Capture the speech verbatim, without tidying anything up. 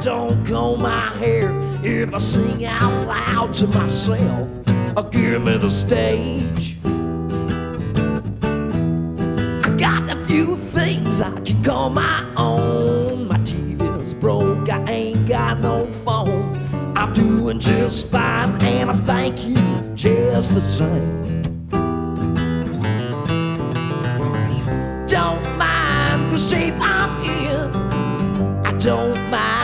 don't comb my hair, if I sing out loud to myself, uh, give me the stage. I got a few things I can call my own. My T V's broke, I ain't got no phone. I'm doing just fine, and I thank you just the same. Don't mind the shape I'm